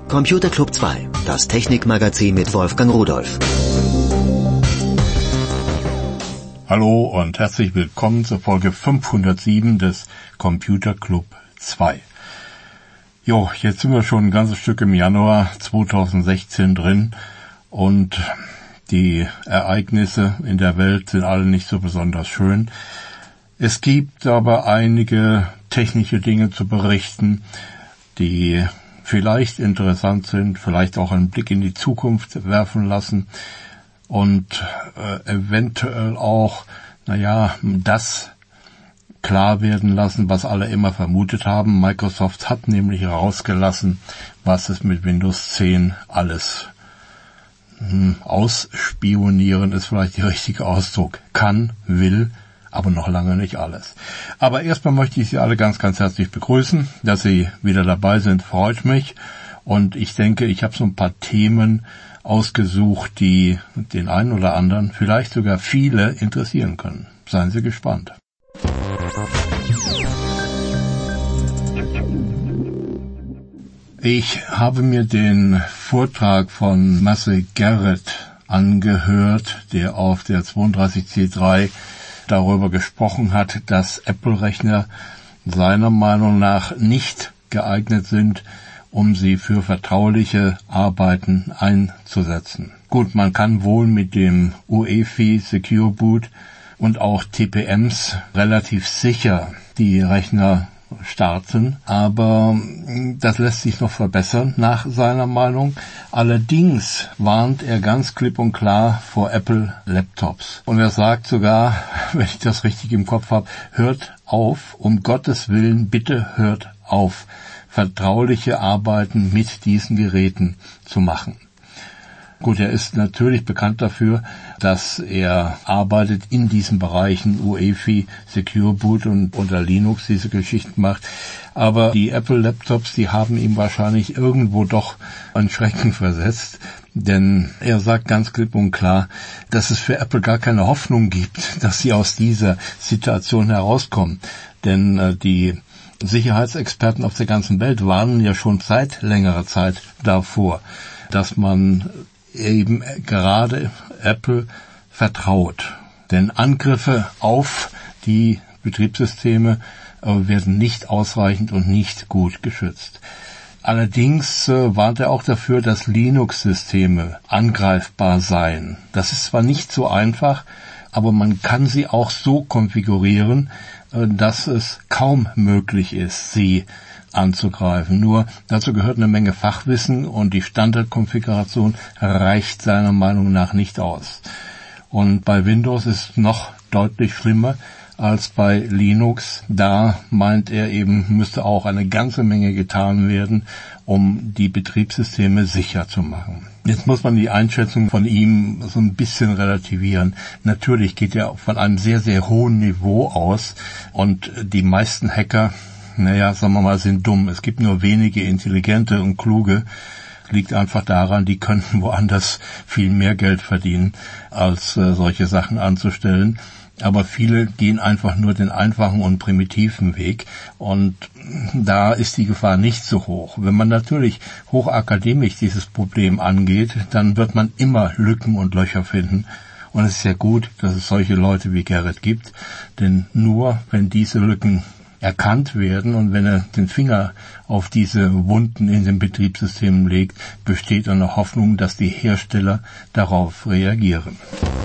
Computer Club 2, das Technikmagazin mit Wolfgang Rudolph. Hallo und herzlich willkommen zur Folge 507 des Computer Club 2. Jo, jetzt sind wir schon ein ganzes Stück im Januar 2016 drin und die Ereignisse in der Welt sind alle nicht so besonders schön. Es gibt aber einige technische Dinge zu berichten, die vielleicht interessant sind, vielleicht auch einen Blick in die Zukunft werfen lassen und eventuell auch, das klar werden lassen, was alle immer vermutet haben. Microsoft hat nämlich herausgelassen, was es mit Windows 10 alles ausspionieren ist vielleicht der richtige Ausdruck, kann, will, aber noch lange nicht alles. Aber erstmal möchte ich Sie alle ganz, ganz herzlich begrüßen, dass Sie wieder dabei sind, freut mich. Und ich denke, ich habe so ein paar Themen ausgesucht, die den einen oder anderen, vielleicht sogar viele, interessieren können. Seien Sie gespannt. Ich habe mir den Vortrag von Marcel Garrett angehört, der auf der 32C3 darüber gesprochen hat, dass Apple-Rechner seiner Meinung nach nicht geeignet sind, um sie für vertrauliche Arbeiten einzusetzen. Gut, man kann wohl mit dem UEFI Secure Boot und auch TPMs relativ sicher die Rechner starten, aber das lässt sich noch verbessern nach seiner Meinung. Allerdings warnt er ganz klipp und klar vor Apple Laptops. Und er sagt sogar, wenn ich das richtig im Kopf habe, hört auf, um Gottes Willen, bitte hört auf, vertrauliche Arbeiten mit diesen Geräten zu machen. Gut, er ist natürlich bekannt dafür, dass er arbeitet in diesen Bereichen, UEFI, Secure Boot und unter Linux diese Geschichten macht. Aber die Apple-Laptops, die haben ihm wahrscheinlich irgendwo doch einen Schrecken versetzt. Denn er sagt ganz klipp und klar, dass es für Apple gar keine Hoffnung gibt, dass sie aus dieser Situation herauskommen. Denn die Sicherheitsexperten auf der ganzen Welt warnen ja schon seit längerer Zeit davor, dass man eben gerade Apple vertraut. Denn Angriffe auf die Betriebssysteme werden nicht ausreichend und nicht gut geschützt. Allerdings warnt er auch dafür, dass Linux-Systeme angreifbar seien. Das ist zwar nicht so einfach, aber man kann sie auch so konfigurieren, dass es kaum möglich ist, sie anzugreifen. Nur dazu gehört eine Menge Fachwissen und die Standardkonfiguration reicht seiner Meinung nach nicht aus. Und bei Windows ist es noch deutlich schlimmer als bei Linux. Da meint er eben, müsste auch eine ganze Menge getan werden, um die Betriebssysteme sicher zu machen. Jetzt muss man die Einschätzung von ihm so ein bisschen relativieren. Natürlich geht er von einem sehr, sehr hohen Niveau aus und die meisten Hacker, sagen wir mal, sind dumm. Es gibt nur wenige intelligente und kluge. Liegt einfach daran, die könnten woanders viel mehr Geld verdienen, als solche Sachen anzustellen. Aber viele gehen einfach nur den einfachen und primitiven Weg. Und da ist die Gefahr nicht so hoch. Wenn man natürlich hochakademisch dieses Problem angeht, dann wird man immer Lücken und Löcher finden. Und es ist ja gut, dass es solche Leute wie Garrett gibt. Denn nur wenn diese Lücken erkannt werden und wenn er den Finger auf diese Wunden in den Betriebssystemen legt, besteht eine Hoffnung, dass die Hersteller darauf reagieren.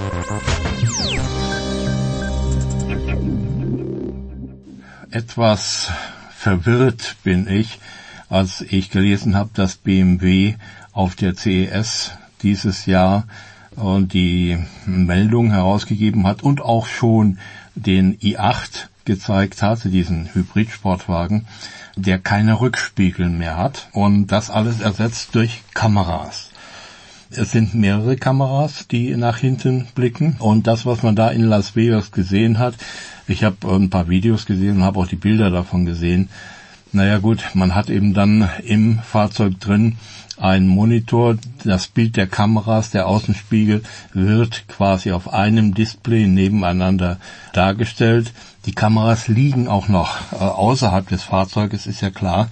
Etwas verwirrt bin ich, als ich gelesen habe, dass BMW auf der CES dieses Jahr die Meldung herausgegeben hat und auch schon den i8 gezeigt hatte, diesen Hybrid-Sportwagen, der keine Rückspiegel mehr hat und das alles ersetzt durch Kameras. Es sind mehrere Kameras, die nach hinten blicken und das, was man da in Las Vegas gesehen hat, ich habe ein paar Videos gesehen und habe auch die Bilder davon gesehen. Naja gut, man hat eben dann im Fahrzeug drin einen Monitor, das Bild der Kameras, der Außenspiegel wird quasi auf einem Display nebeneinander dargestellt. Die Kameras liegen auch noch außerhalb des Fahrzeuges, ist ja klar.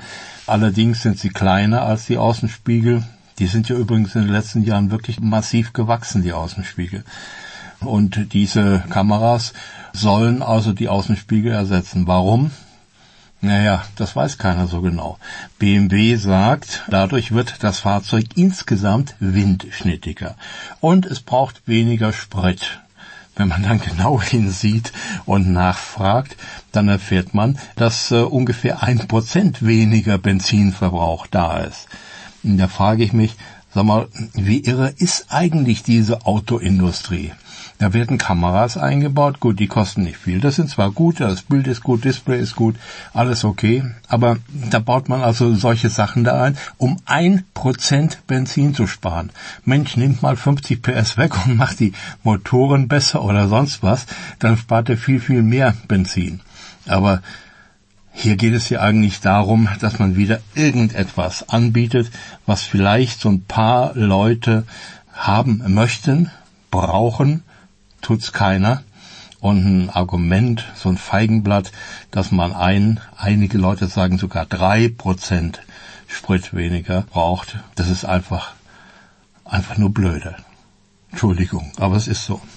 Allerdings sind sie kleiner als die Außenspiegel. Die sind ja übrigens in den letzten Jahren wirklich massiv gewachsen, die Außenspiegel. Und diese Kameras sollen also die Außenspiegel ersetzen. Warum? Naja, das weiß keiner so genau. BMW sagt, dadurch wird das Fahrzeug insgesamt windschnittiger. Und es braucht weniger Sprit. Wenn man dann genau hinsieht und nachfragt, dann erfährt man, dass ungefähr 1% weniger Benzinverbrauch da ist. Und da frage ich mich, sag mal, wie irre ist eigentlich diese Autoindustrie? Da werden Kameras eingebaut, gut, die kosten nicht viel. Das sind zwar gute, das Bild ist gut, Display ist gut, alles okay, aber da baut man also solche Sachen da ein, um 1% Benzin zu sparen. Mensch, nimmt mal 50 PS weg und macht die Motoren besser oder sonst was, dann spart er viel, viel mehr Benzin. Aber hier geht es ja eigentlich darum, dass man wieder irgendetwas anbietet, was vielleicht so ein paar Leute haben möchten, brauchen, tut's keiner. Und ein Argument, so ein Feigenblatt, dass man einige Leute sagen sogar 3% Sprit weniger braucht, das ist einfach nur blöde. Entschuldigung, aber es ist so.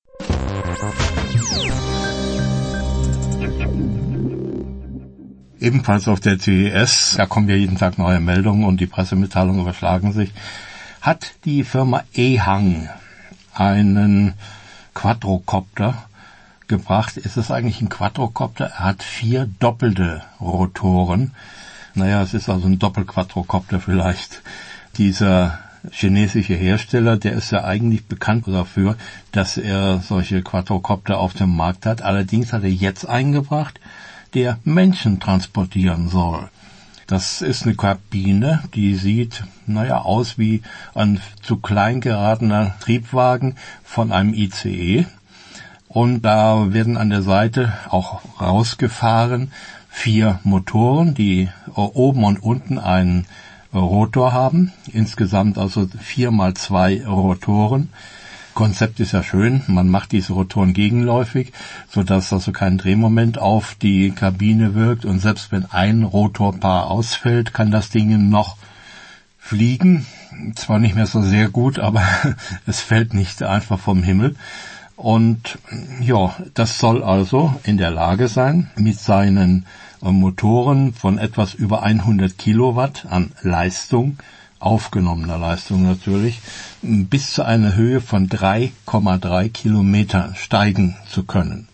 Ebenfalls auf der CES, da kommen ja jeden Tag neue Meldungen und die Pressemitteilungen überschlagen sich, hat die Firma Ehang einen Quadrocopter gebracht. Ist es eigentlich ein Quadrocopter? Er hat 4 doppelte Rotoren. Naja, es ist also ein Doppelquadrocopter vielleicht. Dieser chinesische Hersteller, der ist ja eigentlich bekannt dafür, dass er solche Quadrocopter auf dem Markt hat. Allerdings hat er jetzt eingebracht, der Menschen transportieren soll. Das ist eine Kabine, die sieht, aus wie ein zu klein geratener Triebwagen von einem ICE. Und da werden an der Seite auch rausgefahren 4 Motoren, die oben und unten einen Rotor haben. Insgesamt also 4x2 Rotoren. Konzept ist ja schön, man macht diese Rotoren gegenläufig, sodass also kein Drehmoment auf die Kabine wirkt und selbst wenn ein Rotorpaar ausfällt, kann das Ding noch fliegen. Zwar nicht mehr so sehr gut, aber es fällt nicht einfach vom Himmel. Und ja, das soll also in der Lage sein, mit seinen Motoren von etwas über 100 Kilowatt an Leistung, aufgenommener Leistung natürlich, bis zu einer Höhe von 3,3 Kilometer steigen zu können.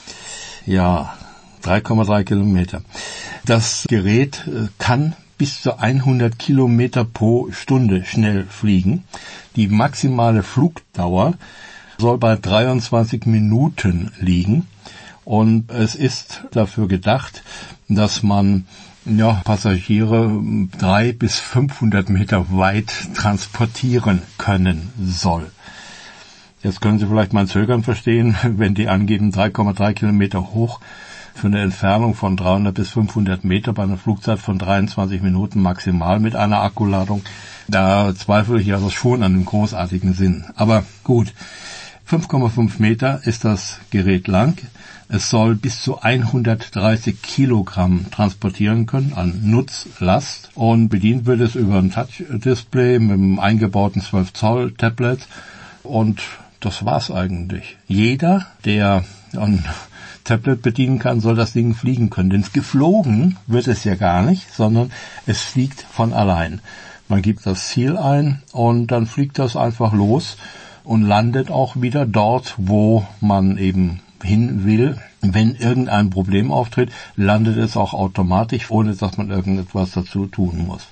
Ja, 3,3 Kilometer. Das Gerät kann bis zu 100 Kilometer pro Stunde schnell fliegen. Die maximale Flugdauer soll bei 23 Minuten liegen. Und es ist dafür gedacht, dass man Passagiere 300 bis 500 Meter weit transportieren können soll. Jetzt können Sie vielleicht mein Zögern verstehen, wenn die angeben 3,3 Kilometer hoch für eine Entfernung von 300 bis 500 Meter bei einer Flugzeit von 23 Minuten maximal mit einer Akkuladung. Da zweifle ich also schon an dem großartigen Sinn. Aber gut, 5,5 Meter ist das Gerät lang. Es soll bis zu 130 Kilogramm transportieren können an Nutzlast und bedient wird es über ein Touch-Display mit einem eingebauten 12 Zoll Tablet und das war's eigentlich. Jeder, der ein Tablet bedienen kann, soll das Ding fliegen können, denn geflogen wird es ja gar nicht, sondern es fliegt von allein. Man gibt das Ziel ein und dann fliegt das einfach los und landet auch wieder dort, wo man eben hin will. Wenn irgendein Problem auftritt, landet es auch automatisch, ohne dass man irgendetwas dazu tun muss.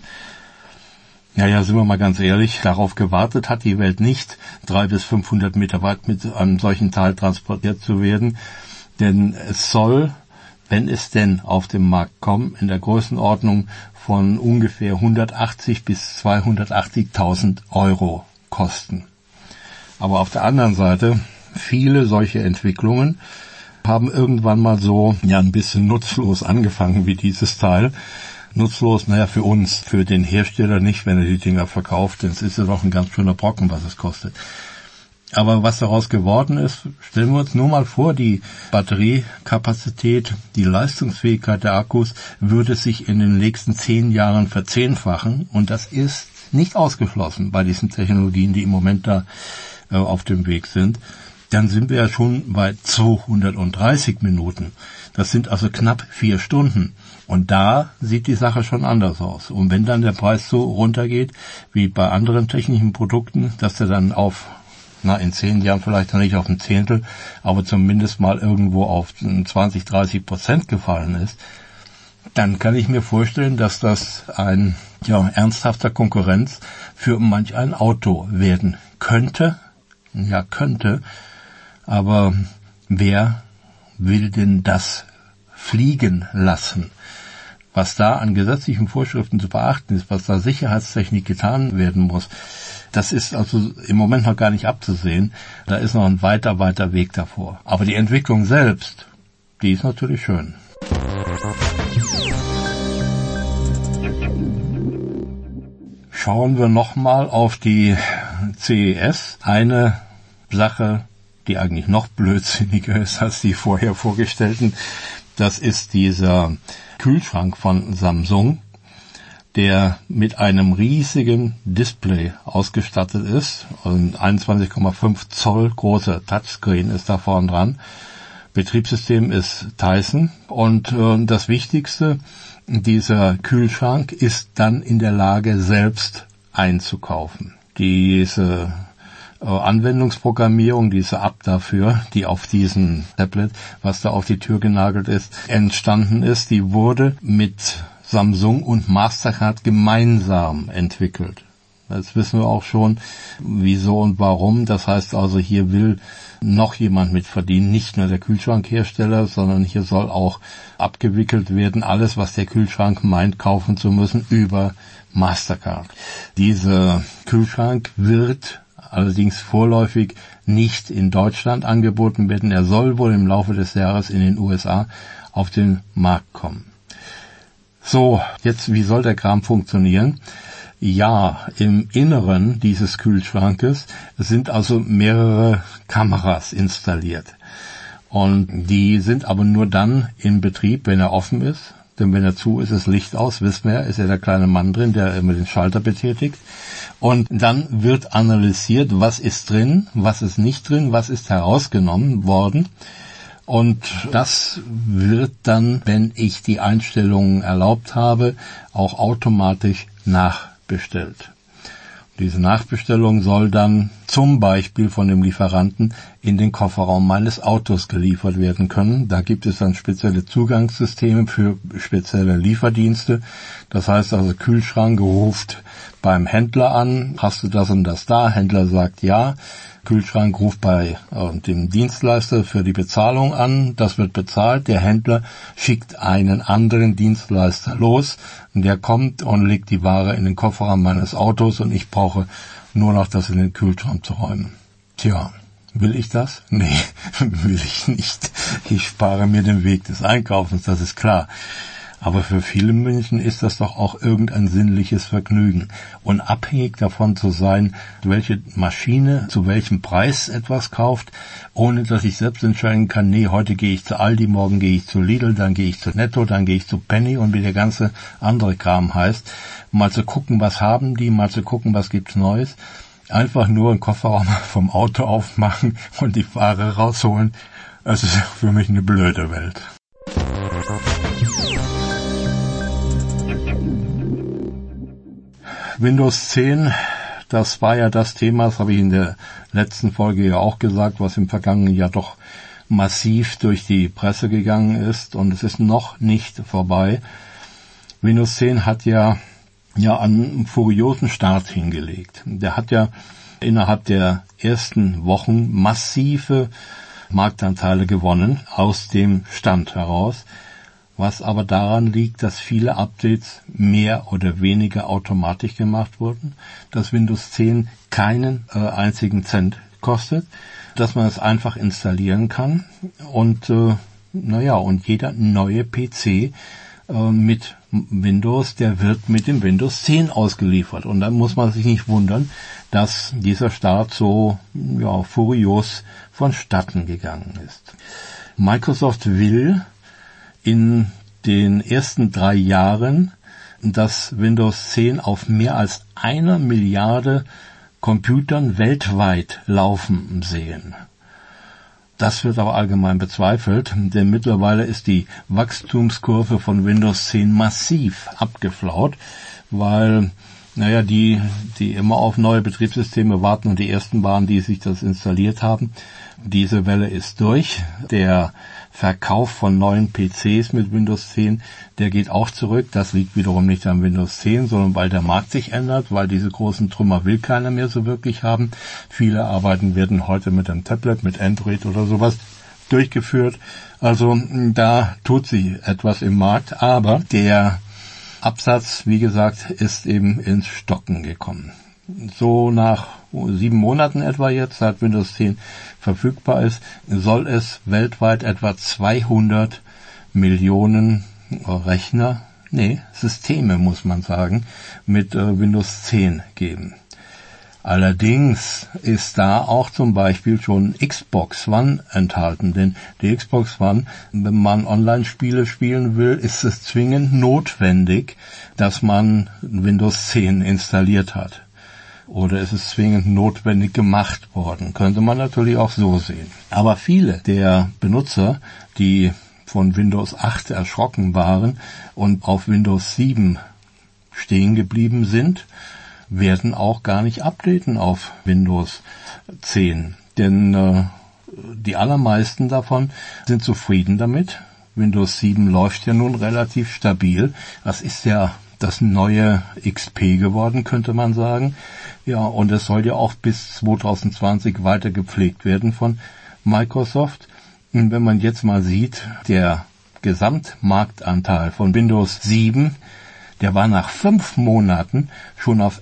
Ja, sind wir mal ganz ehrlich, darauf gewartet hat die Welt nicht, 300 bis 500 Meter weit mit einem solchen Teil transportiert zu werden, denn es soll, wenn es denn auf den Markt kommt, in der Größenordnung von ungefähr 180 bis 280.000 Euro kosten. Aber auf der anderen Seite, viele solche Entwicklungen haben irgendwann mal so ein bisschen nutzlos angefangen wie dieses Teil. Nutzlos, für uns, für den Hersteller nicht, wenn er die Dinger verkauft, denn es ist ja doch ein ganz schöner Brocken, was es kostet. Aber was daraus geworden ist, stellen wir uns nur mal vor, die Batteriekapazität, die Leistungsfähigkeit der Akkus würde sich in den nächsten 10 Jahren verzehnfachen. Und das ist nicht ausgeschlossen bei diesen Technologien, die im Moment da auf dem Weg sind. Dann sind wir ja schon bei 230 Minuten. Das sind also knapp 4 Stunden. Und da sieht die Sache schon anders aus. Und wenn dann der Preis so runtergeht, wie bei anderen technischen Produkten, dass der dann in 10 Jahren vielleicht noch nicht auf ein Zehntel, aber zumindest mal irgendwo auf 20-30% gefallen ist, dann kann ich mir vorstellen, dass das ein ernsthafter Konkurrenz für manch ein Auto werden könnte. Ja, könnte. Aber wer will denn das fliegen lassen? Was da an gesetzlichen Vorschriften zu beachten ist, was da Sicherheitstechnik getan werden muss, das ist also im Moment noch gar nicht abzusehen. Da ist noch ein weiter Weg davor. Aber die Entwicklung selbst, die ist natürlich schön. Schauen wir nochmal auf die CES. Eine Sache, die eigentlich noch blödsinniger ist als die vorher vorgestellten, das ist dieser Kühlschrank von Samsung, der mit einem riesigen Display ausgestattet ist. Ein 21,5 Zoll großer Touchscreen ist da vorne dran. Betriebssystem ist Tyson. Und das Wichtigste, dieser Kühlschrank ist dann in der Lage, selbst einzukaufen. Diese Anwendungsprogrammierung, diese App dafür, die auf diesem Tablet, was da auf die Tür genagelt ist, entstanden ist, die wurde mit Samsung und Mastercard gemeinsam entwickelt. Jetzt wissen wir auch schon, wieso und warum. Das heißt also, hier will noch jemand mitverdienen, nicht nur der Kühlschrankhersteller, sondern hier soll auch abgewickelt werden, alles, was der Kühlschrank meint, kaufen zu müssen, über Mastercard. Dieser Kühlschrank wird allerdings vorläufig nicht in Deutschland angeboten werden. Er soll wohl im Laufe des Jahres in den USA auf den Markt kommen. So, jetzt, wie soll der Kram funktionieren? Ja, im Inneren dieses Kühlschrankes sind also mehrere Kameras installiert. Und die sind aber nur dann in Betrieb, wenn er offen ist. Denn wenn er zu ist, ist Licht aus, wissen wir, ist ja der kleine Mann drin, der immer den Schalter betätigt. Und dann wird analysiert, was ist drin, was ist nicht drin, was ist herausgenommen worden. Und das wird dann, wenn ich die Einstellungen erlaubt habe, auch automatisch nachbestellt. Diese Nachbestellung soll dann zum Beispiel von dem Lieferanten in den Kofferraum meines Autos geliefert werden können. Da gibt es dann spezielle Zugangssysteme für spezielle Lieferdienste. Das heißt also, Kühlschrank ruft beim Händler an, hast du das und das da? Händler sagt ja. Kühlschrank ruft bei dem Dienstleister für die Bezahlung an, das wird bezahlt, der Händler schickt einen anderen Dienstleister los, der kommt und legt die Ware in den Kofferraum meines Autos und ich brauche nur noch das in den Kühlschrank zu räumen. Tja, will ich das? Nee, will ich nicht. Ich spare mir den Weg des Einkaufens, das ist klar. Aber für viele Menschen ist das doch auch irgendein sinnliches Vergnügen. Und abhängig davon zu sein, welche Maschine zu welchem Preis etwas kauft, ohne dass ich selbst entscheiden kann, nee, heute gehe ich zu Aldi, morgen gehe ich zu Lidl, dann gehe ich zu Netto, dann gehe ich zu Penny und wie der ganze andere Kram heißt. Mal zu gucken, was haben die, mal zu gucken, was gibt's Neues. Einfach nur einen Kofferraum vom Auto aufmachen und die Ware rausholen. Das ist für mich eine blöde Welt. Windows 10, das war ja das Thema, das habe ich in der letzten Folge ja auch gesagt, was im vergangenen Jahr doch massiv durch die Presse gegangen ist und es ist noch nicht vorbei. Windows 10 hat ja einen furiosen Start hingelegt. Der hat ja innerhalb der ersten Wochen massive Marktanteile gewonnen aus dem Stand heraus. Was aber daran liegt, dass viele Updates mehr oder weniger automatisch gemacht wurden, dass Windows 10 keinen einzigen Cent kostet, dass man es einfach installieren kann und und jeder neue PC mit Windows, der wird mit dem Windows 10 ausgeliefert. Und dann muss man sich nicht wundern, dass dieser Start so furios vonstatten gegangen ist. Microsoft will in den ersten 3 Jahren das Windows 10 auf mehr als 1 Milliarde Computern weltweit laufen sehen. Das wird aber allgemein bezweifelt, denn mittlerweile ist die Wachstumskurve von Windows 10 massiv abgeflaut, weil die immer auf neue Betriebssysteme warten und die ersten waren, die sich das installiert haben. Diese Welle ist durch. Der Verkauf von neuen PCs mit Windows 10, der geht auch zurück. Das liegt wiederum nicht an Windows 10, sondern weil der Markt sich ändert, weil diese großen Trümmer will keiner mehr so wirklich haben. Viele Arbeiten werden heute mit einem Tablet, mit Android oder sowas durchgeführt. Also da tut sich etwas im Markt, aber der Absatz, wie gesagt, ist eben ins Stocken gekommen. So nach 7 Monaten etwa jetzt, seit Windows 10 verfügbar ist, soll es weltweit etwa 200 Millionen Systeme, muss man sagen, mit Windows 10 geben. Allerdings ist da auch zum Beispiel schon Xbox One enthalten, denn die Xbox One, wenn man Online-Spiele spielen will, ist es zwingend notwendig, dass man Windows 10 installiert hat. Oder ist es zwingend notwendig gemacht worden? Könnte man natürlich auch so sehen. Aber viele der Benutzer, die von Windows 8 erschrocken waren und auf Windows 7 stehen geblieben sind, werden auch gar nicht updaten auf Windows 10. Denn die allermeisten davon sind zufrieden damit. Windows 7 läuft ja nun relativ stabil. Das ist ja das neue XP geworden, könnte man sagen. Ja, und es soll ja auch bis 2020 weiter gepflegt werden von Microsoft. Und wenn man jetzt mal sieht, der Gesamtmarktanteil von Windows 7, der war nach 5 Monaten schon auf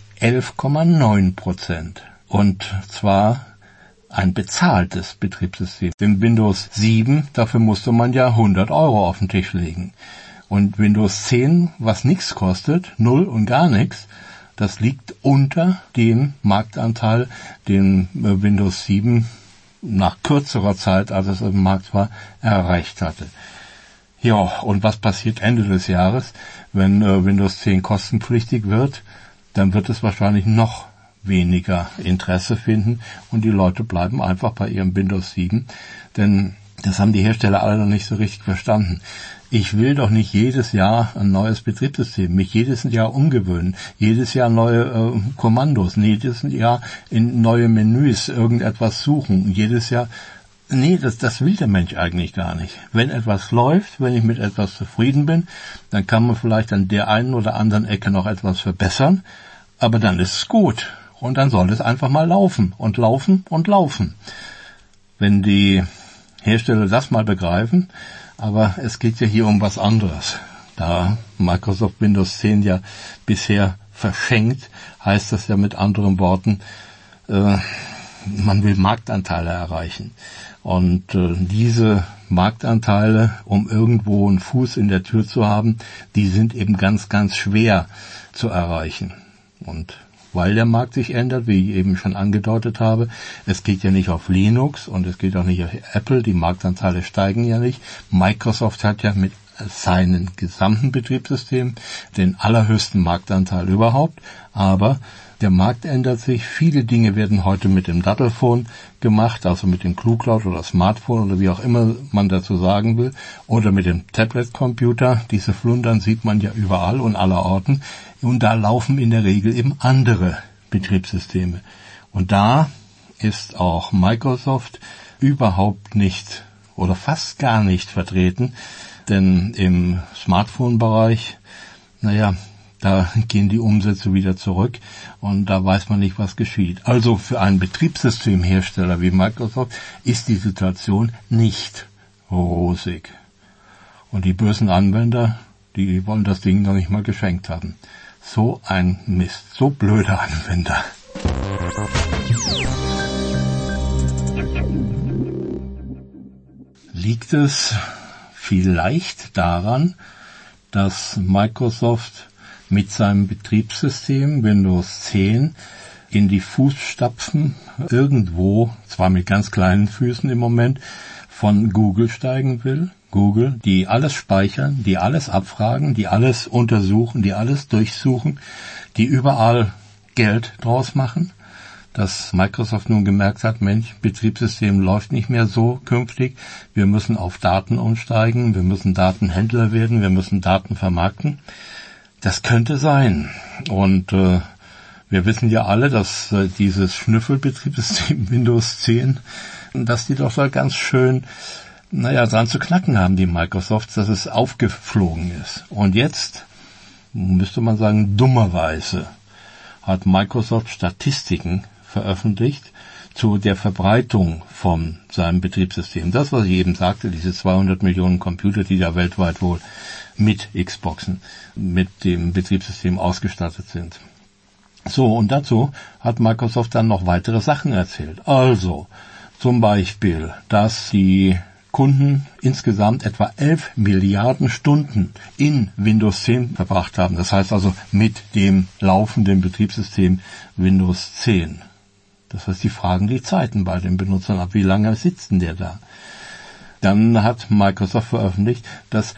11,9%. Und zwar ein bezahltes Betriebssystem. Denn Windows 7, dafür musste man ja 100 Euro auf den Tisch legen. Und Windows 10, was nichts kostet, 0 und gar nichts, das liegt unter dem Marktanteil, den Windows 7 nach kürzerer Zeit, als es im Markt war, erreicht hatte. Ja, und was passiert Ende des Jahres, wenn Windows 10 kostenpflichtig wird? Dann wird es wahrscheinlich noch weniger Interesse finden und die Leute bleiben einfach bei ihrem Windows 7, denn das haben die Hersteller alle noch nicht so richtig verstanden. Ich will doch nicht jedes Jahr ein neues Betriebssystem, mich jedes Jahr umgewöhnen, jedes Jahr neue Kommandos, jedes Jahr in neue Menüs irgendetwas suchen, jedes Jahr. Nee, das will der Mensch eigentlich gar nicht. Wenn etwas läuft, wenn ich mit etwas zufrieden bin, dann kann man vielleicht an der einen oder anderen Ecke noch etwas verbessern, aber dann ist es gut. Und dann soll es einfach mal laufen und laufen und laufen. Wenn die Hersteller das mal begreifen, aber es geht ja hier um was anderes. Da Microsoft Windows 10 ja bisher verschenkt, heißt das ja mit anderen Worten, man will Marktanteile erreichen. Und diese Marktanteile, um irgendwo einen Fuß in der Tür zu haben, die sind eben ganz, ganz schwer zu erreichen. Und weil der Markt sich ändert, wie ich eben schon angedeutet habe, es geht ja nicht auf Linux und es geht auch nicht auf Apple, die Marktanteile steigen ja nicht. Microsoft hat ja mit seinem gesamten Betriebssystem den allerhöchsten Marktanteil überhaupt, aber der Markt ändert sich, viele Dinge werden heute mit dem Dattelphone gemacht, also mit dem Cluecloud oder Smartphone oder wie auch immer man dazu sagen will, oder mit dem Tablet-Computer. Diese Flundern sieht man ja überall und allerorten und da laufen in der Regel eben andere Betriebssysteme. Und da ist auch Microsoft überhaupt nicht oder fast gar nicht vertreten, denn im Smartphone-Bereich, da gehen die Umsätze wieder zurück und da weiß man nicht, was geschieht. Also für einen Betriebssystemhersteller wie Microsoft ist die Situation nicht rosig. Und die bösen Anwender, die wollen das Ding noch nicht mal geschenkt haben. So ein Mist, so blöde Anwender. Liegt es vielleicht daran, dass Microsoft mit seinem Betriebssystem Windows 10 in die Fußstapfen irgendwo, zwar mit ganz kleinen Füßen im Moment, von Google steigen will. Google, die alles speichern, die alles abfragen, die alles untersuchen, die alles durchsuchen, die überall Geld draus machen. Dass Microsoft nun gemerkt hat, Mensch, Betriebssystem läuft nicht mehr so künftig, wir müssen auf Daten umsteigen, wir müssen Datenhändler werden, wir müssen Daten vermarkten. Das könnte sein. Und wir wissen ja alle, dass dieses Schnüffelbetriebssystem Windows 10, dass die doch da ganz schön dran zu knacken haben, die Microsofts, dass es aufgeflogen ist. Und jetzt, müsste man sagen, dummerweise hat Microsoft Statistiken veröffentlicht zu der Verbreitung von seinem Betriebssystem. Das, was ich eben sagte, diese 200 Millionen Computer, die da weltweit wohl mit Xboxen, mit dem Betriebssystem ausgestattet sind. So, und dazu hat Microsoft dann noch weitere Sachen erzählt. Also, zum Beispiel, dass die Kunden insgesamt etwa 11 Milliarden Stunden in Windows 10 verbracht haben. Das heißt also mit dem laufenden Betriebssystem Windows 10. Das heißt, die fragen die Zeiten bei den Benutzern ab. Wie lange sitzt denn der da? Dann hat Microsoft veröffentlicht, dass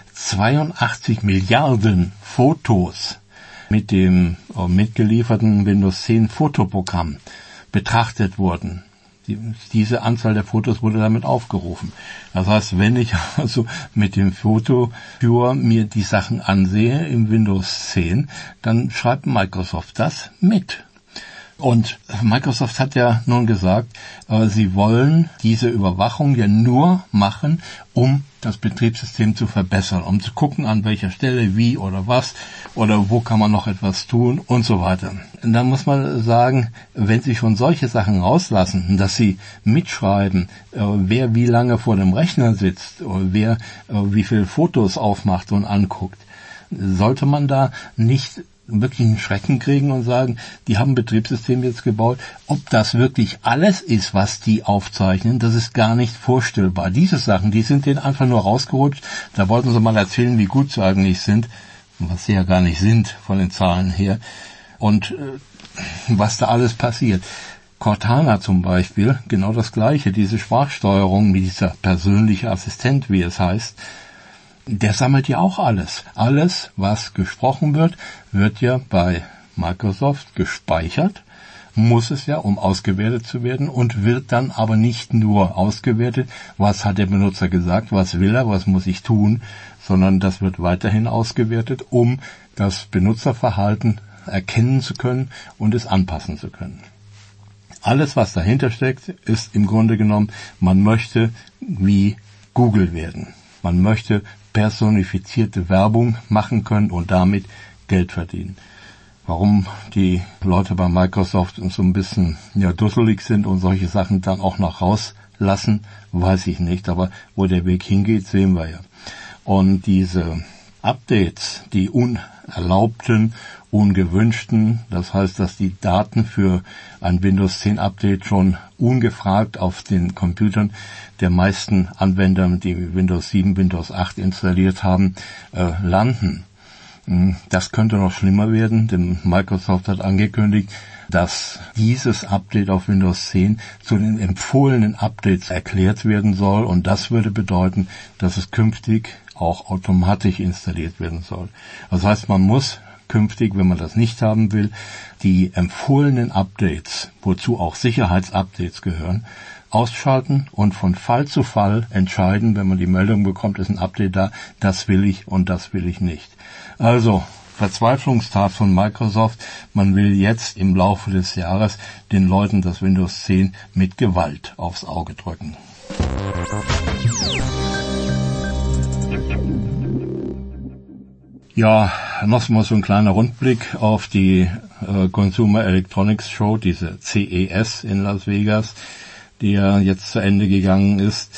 82 Milliarden Fotos mit dem mitgelieferten Windows 10 Fotoprogramm betrachtet wurden. Diese Anzahl der Fotos wurde damit aufgerufen. Das heißt, wenn ich also mit dem Fotoviewer mir die Sachen ansehe im Windows 10, dann schreibt Microsoft das mit. Und Microsoft hat ja nun gesagt, sie wollen diese Überwachung ja nur machen, um das Betriebssystem zu verbessern, um zu gucken, an welcher Stelle, wie oder was, oder wo kann man noch etwas tun und so weiter. Und dann muss man sagen, wenn sie schon solche Sachen rauslassen, dass sie mitschreiben, wer wie lange vor dem Rechner sitzt, wer wie viele Fotos aufmacht und anguckt, sollte man da nicht wirklich einen Schrecken kriegen und sagen, die haben ein Betriebssystem jetzt gebaut. Ob das wirklich alles ist, was die aufzeichnen, das ist gar nicht vorstellbar. Diese Sachen, die sind denen einfach nur rausgerutscht. Da wollten sie mal erzählen, wie gut sie eigentlich sind, was sie ja gar nicht sind von den Zahlen her. Und was da alles passiert. Cortana zum Beispiel, genau das Gleiche, diese Sprachsteuerung, dieser persönliche Assistent, wie es heißt, der sammelt ja auch alles. Alles, was gesprochen wird, wird ja bei Microsoft gespeichert, muss es ja, um ausgewertet zu werden, und wird dann aber nicht nur ausgewertet, was hat der Benutzer gesagt, was will er, was muss ich tun, sondern das wird weiterhin ausgewertet, um das Benutzerverhalten erkennen zu können und es anpassen zu können. Alles, was dahinter steckt, ist im Grunde genommen, man möchte wie Google werden. Man möchte personifizierte Werbung machen können und damit Geld verdienen. Warum die Leute bei Microsoft so ein bisschen dusselig sind und solche Sachen dann auch noch rauslassen, weiß ich nicht. Aber wo der Weg hingeht, sehen wir ja. Und diese Updates, die unerlaubten, ungewünschten, das heißt, dass die Daten für ein Windows 10 Update schon ungefragt auf den Computern der meisten Anwender, die Windows 7, Windows 8 installiert haben, landen. Das könnte noch schlimmer werden, denn Microsoft hat angekündigt, dass dieses Update auf Windows 10 zu den empfohlenen Updates erklärt werden soll, und das würde bedeuten, dass es künftig auch automatisch installiert werden soll. Das heißt, man muss künftig, wenn man das nicht haben will, die empfohlenen Updates, wozu auch Sicherheitsupdates gehören, ausschalten und von Fall zu Fall entscheiden, wenn man die Meldung bekommt, ist ein Update da, das will ich und das will ich nicht. Also, Verzweiflungstat von Microsoft, man will jetzt im Laufe des Jahres den Leuten das Windows 10 mit Gewalt aufs Auge drücken. Ja, noch mal so ein kleiner Rundblick auf die Consumer Electronics Show, diese CES in Las Vegas, die ja jetzt zu Ende gegangen ist.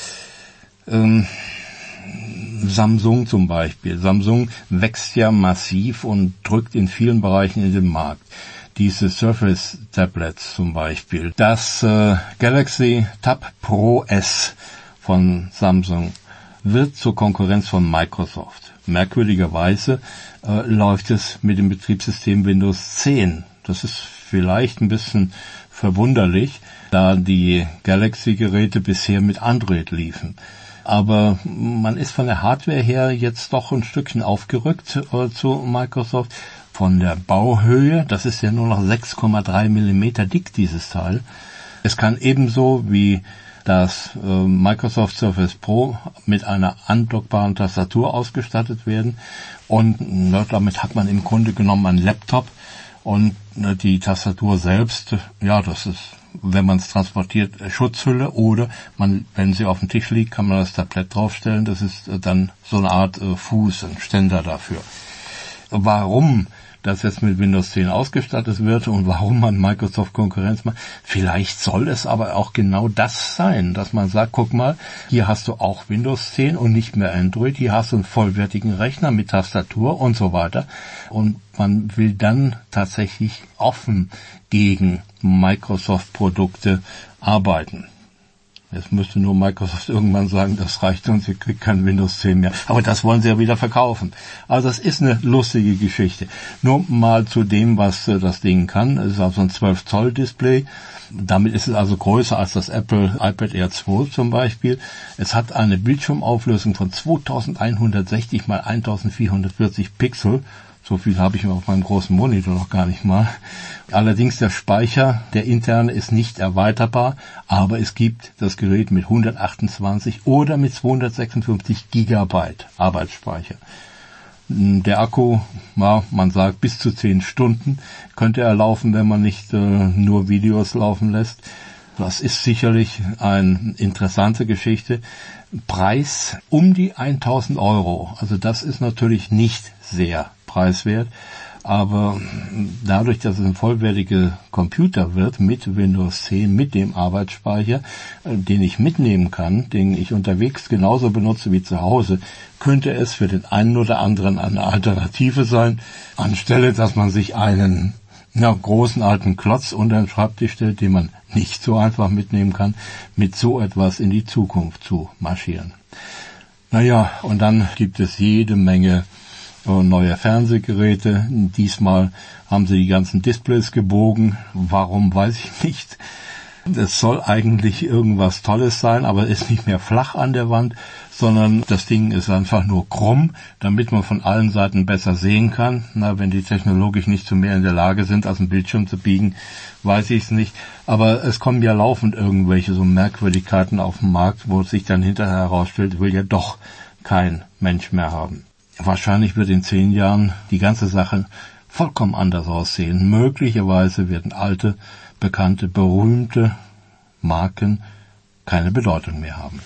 Samsung zum Beispiel. Samsung wächst ja massiv und drückt in vielen Bereichen in den Markt. Diese Surface Tablets zum Beispiel. Das Galaxy Tab Pro S von Samsung wird zur Konkurrenz von Microsoft. Merkwürdigerweise läuft es mit dem Betriebssystem Windows 10. Das ist vielleicht ein bisschen verwunderlich, da die Galaxy-Geräte bisher mit Android liefen. Aber man ist von der Hardware her jetzt doch ein Stückchen aufgerückt zu Microsoft. Von der Bauhöhe, das ist ja nur noch 6,3 Millimeter dick, dieses Teil. Es kann ebenso wie das Microsoft Surface Pro mit einer andockbaren Tastatur ausgestattet werden. Und damit hat man im Grunde genommen einen Laptop. Und die Tastatur selbst, ja, das ist, wenn man es transportiert, Schutzhülle, oder wenn sie auf dem Tisch liegt, kann man das Tablett draufstellen. Das ist dann so eine Art Fuß, ein Ständer dafür. Warum das jetzt mit Windows 10 ausgestattet wird und warum man Microsoft Konkurrenz macht. Vielleicht soll es aber auch genau das sein, dass man sagt, guck mal, hier hast du auch Windows 10 und nicht mehr Android, hier hast du einen vollwertigen Rechner mit Tastatur und so weiter. Und man will dann tatsächlich offen gegen Microsoft-Produkte arbeiten. Jetzt müsste nur Microsoft irgendwann sagen, das reicht uns, ihr kriegt kein Windows 10 mehr. Aber das wollen sie ja wieder verkaufen. Also das ist eine lustige Geschichte. Nur mal zu dem, was das Ding kann. Es ist also ein 12-Zoll-Display. Damit ist es also größer als das Apple iPad Air 2 zum Beispiel. Es hat eine Bildschirmauflösung von 2160 x 1440 Pixel. So viel habe ich auf meinem großen Monitor noch gar nicht mal. Allerdings der Speicher, der interne, ist nicht erweiterbar, aber es gibt das Gerät mit 128 oder mit 256 Gigabyte Arbeitsspeicher. Der Akku, ja, man sagt bis zu 10 Stunden könnte er laufen, wenn man nicht nur Videos laufen lässt. Das ist sicherlich eine interessante Geschichte. Preis um die 1.000 €. Also das ist natürlich nicht sehr preiswert, aber dadurch, dass es ein vollwertiger Computer wird mit Windows 10, mit dem Arbeitsspeicher, den ich mitnehmen kann, den ich unterwegs genauso benutze wie zu Hause, könnte es für den einen oder anderen eine Alternative sein, anstelle, dass man sich einen großen alten Klotz unter den Schreibtisch stellt, den man nicht so einfach mitnehmen kann, mit so etwas in die Zukunft zu marschieren. Naja, und dann gibt es jede Menge neue Fernsehgeräte. Diesmal haben sie die ganzen Displays gebogen. Warum, weiß ich nicht. Es soll eigentlich irgendwas Tolles sein, aber es ist nicht mehr flach an der Wand, sondern das Ding ist einfach nur krumm, damit man von allen Seiten besser sehen kann. Wenn die technologisch nicht zu mehr in der Lage sind, als einen Bildschirm zu biegen, weiß ich es nicht. Aber es kommen ja laufend irgendwelche so Merkwürdigkeiten auf den Markt, wo es sich dann hinterher herausstellt, will ja doch kein Mensch mehr haben. Wahrscheinlich wird in 10 Jahren die ganze Sache vollkommen anders aussehen. Möglicherweise werden alte, bekannte, berühmte Marken keine Bedeutung mehr haben.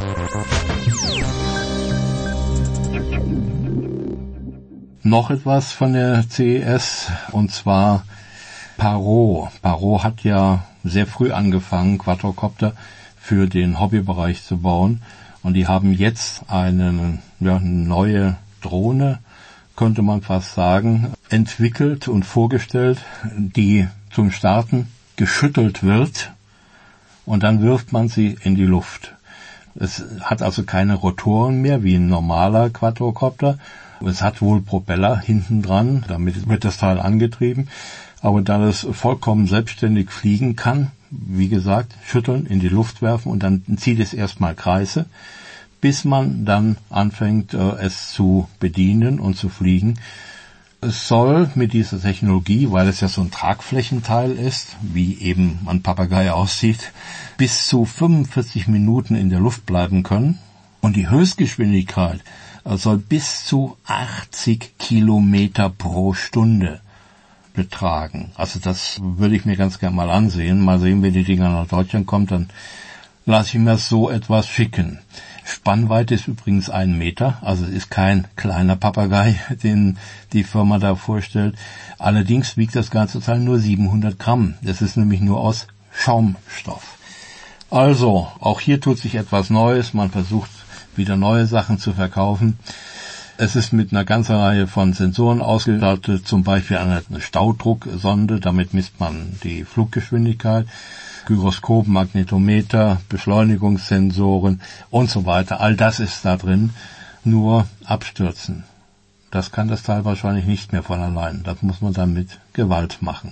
Noch etwas von der CES, und zwar Parrot. Parrot hat ja sehr früh angefangen, Quadrocopter für den Hobbybereich zu bauen. Und die haben jetzt eine neue Drohne, könnte man fast sagen, entwickelt und vorgestellt, die zum Starten geschüttelt wird und dann wirft man sie in die Luft. Es hat also keine Rotoren mehr wie ein normaler Quadrocopter. Es hat wohl Propeller hinten dran, damit wird das Teil angetrieben. Aber da es vollkommen selbstständig fliegen kann, wie gesagt, schütteln, in die Luft werfen und dann zieht es erstmal Kreise, bis man dann anfängt, es zu bedienen und zu fliegen. Es soll mit dieser Technologie, weil es ja so ein Tragflächenteil ist, wie eben ein Papagei aussieht, bis zu 45 Minuten in der Luft bleiben können. Und die Höchstgeschwindigkeit soll bis zu 80 Kilometer pro Stunde betragen. Also das würde ich mir ganz gerne mal ansehen. Mal sehen, wenn die Dinger nach Deutschland kommt, dann lasse ich mir so etwas schicken. Spannweite ist übrigens 1 Meter, also es ist kein kleiner Papagei, den die Firma da vorstellt. Allerdings wiegt das ganze Teil nur 700 Gramm. Das ist nämlich nur aus Schaumstoff. Also, auch hier tut sich etwas Neues. Man versucht wieder neue Sachen zu verkaufen. Es ist mit einer ganzen Reihe von Sensoren ausgestattet, zum Beispiel eine Staudrucksonde, damit misst man die Fluggeschwindigkeit. Gyroskop, Magnetometer, Beschleunigungssensoren und so weiter. All das ist da drin. Nur abstürzen. Das kann das Teil wahrscheinlich nicht mehr von allein. Das muss man dann mit Gewalt machen.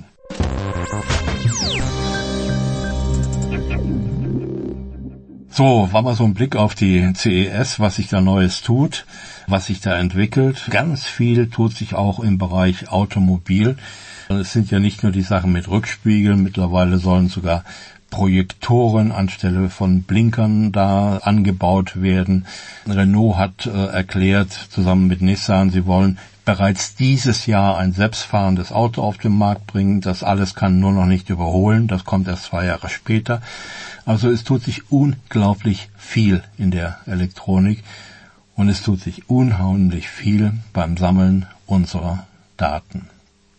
So, war mal so ein Blick auf die CES, was sich da Neues tut, was sich da entwickelt. Ganz viel tut sich auch im Bereich Automobil. Es sind ja nicht nur die Sachen mit Rückspiegeln, mittlerweile sollen sogar Projektoren anstelle von Blinkern da angebaut werden. Renault hat erklärt, zusammen mit Nissan, sie wollen bereits dieses Jahr ein selbstfahrendes Auto auf den Markt bringen. Das alles kann nur noch nicht überholen. Das kommt erst 2 Jahre später. Also es tut sich unglaublich viel in der Elektronik und es tut sich unheimlich viel beim Sammeln unserer Daten.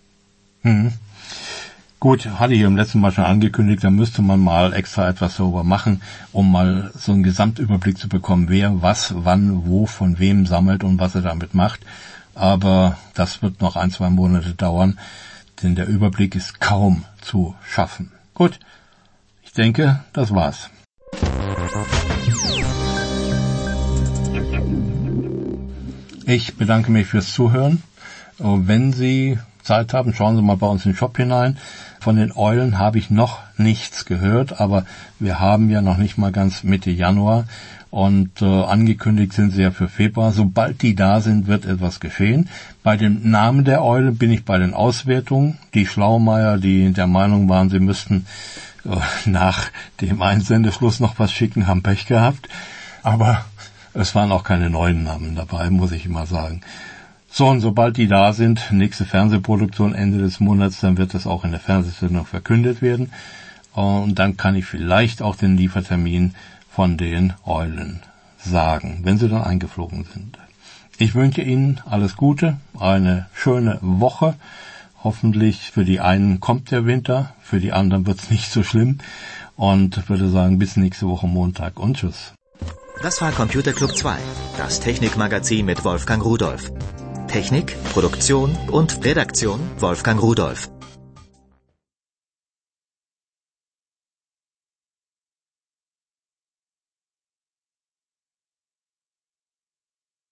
Gut, hatte ich im letzten Mal schon angekündigt, da müsste man mal extra etwas darüber machen, um mal so einen Gesamtüberblick zu bekommen, wer was, wann, wo, von wem sammelt und was er damit macht. Aber das wird noch 1-2 Monate dauern, denn der Überblick ist kaum zu schaffen. Gut, ich denke, das war's. Ich bedanke mich fürs Zuhören. Wenn Sie Zeit haben, schauen Sie mal bei uns in den Shop hinein. Von den Eulen habe ich noch nichts gehört, aber wir haben ja noch nicht mal ganz Mitte Januar und angekündigt sind sie ja für Februar. Sobald die da sind, wird etwas geschehen. Bei dem Namen der Eule bin ich bei den Auswertungen. Die Schlaumeier, die der Meinung waren, sie müssten nach dem Einsendeschluss noch was schicken, haben Pech gehabt. Aber es waren auch keine neuen Namen dabei, muss ich immer sagen. So, und sobald die da sind, nächste Fernsehproduktion Ende des Monats, dann wird das auch in der Fernsehsendung verkündet werden. Und dann kann ich vielleicht auch den Liefertermin von den Eulen sagen, wenn sie dann eingeflogen sind. Ich wünsche Ihnen alles Gute, eine schöne Woche. Hoffentlich für die einen kommt der Winter, für die anderen wird es nicht so schlimm. Und würde sagen, bis nächste Woche Montag und tschüss. Das war Computer Club 2, das Technikmagazin mit Wolfgang Rudolph. Technik, Produktion und Redaktion Wolfgang Rudolph.